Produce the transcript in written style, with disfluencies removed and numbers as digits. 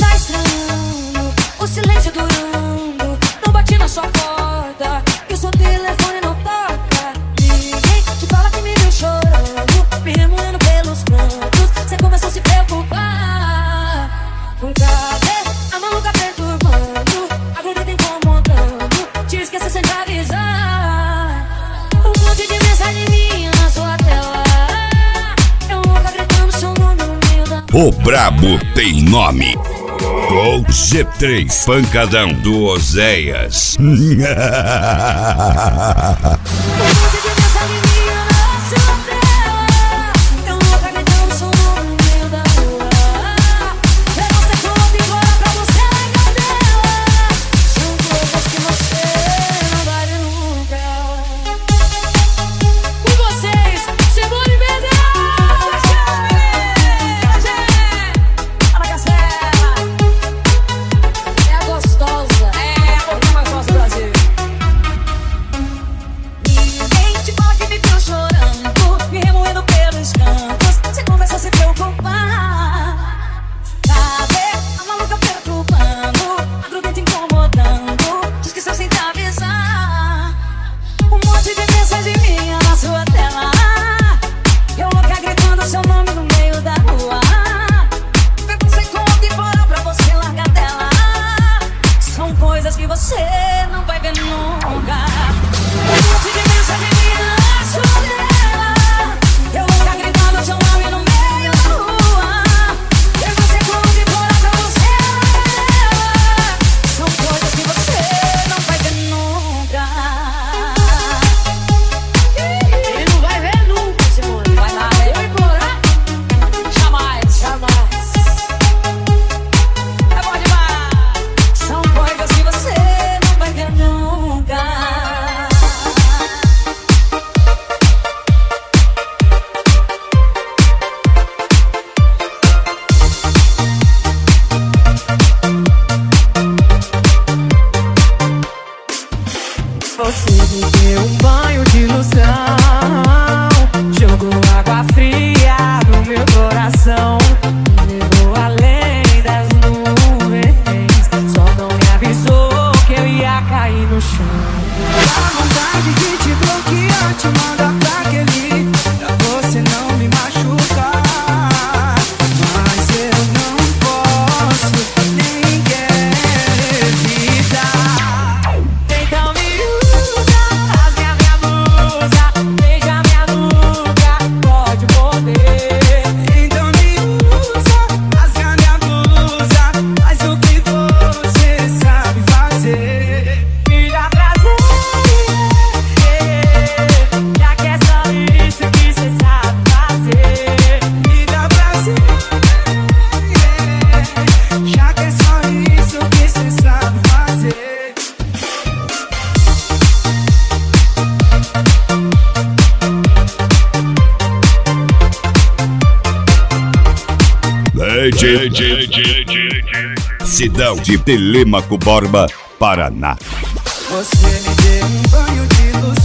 tá estranhando, o silêncio durando. Não bati na sua porta e o seu telefone não toca. Ninguém te fala que me viu chorando, me remoendo pelos cantos. Cê começou a se preocupar. Cadê a maluca perturbando, a grudenta incomodando, te esqueci sem te avisar. Um monte de mensagem minha na sua tela, eu louca gritando seu nome no meio da... O brabo tem nome. Gol G3 Pancadão do Oséias. Um monte de mensagem minha na sua tela, eu louca gritando seu nome no meio da rua. Eu não sei como embora pra você largar dela. São coisas que você não vai ver nunca. Com vocês, Simone Mendes. Ana Castela é a gostosa, é a pouquinho mais gostosa do Brasil. Ninguém te fala que me viu chorando, me remoendo pelos cantos. Você começa a se preocupar. Cadê a maluca perturbando, a grudenta incomodando, te esqueceu sem te avisar. Um monte de mensagem minha na sua tela, eu louca gritando seu nome no meio da rua. Preconceituoso e fora pra você largar dela. São coisas que você não vai ver nunca. Um monte de mensagem minha na sua tela, eu louca gritando seu nome no meio da rua. Preconceituoso e fora pra você largar dela. São coisas que você não vai ver nunca. Ele não vai ver nunca, Simone. Vai lá, eu implorar. Jamais, jamais. É bom demais. São coisas que você não vai ver nunca. Você me deu um banho de ilusão, jogou água fria no meu coração, me levou além das nuvens, só não me avisou que eu ia cair no chão. Dá vontade de te bloquear, te mandar pra aquele, pra você não me machucar, mas eu não posso nem quero evitar. Então me usa, rasga minha blusa, beija minha nuca, pode morder. Então me usa, rasga minha blusa, faz o que você sabe fazer. Me dá prazer, já que é só isso que você sabe fazer. Me dá prazer, já que é só isso que você sabe fazer. Cidão de Telêmaco Borba, Paraná. Você me deu um banho de ilusão,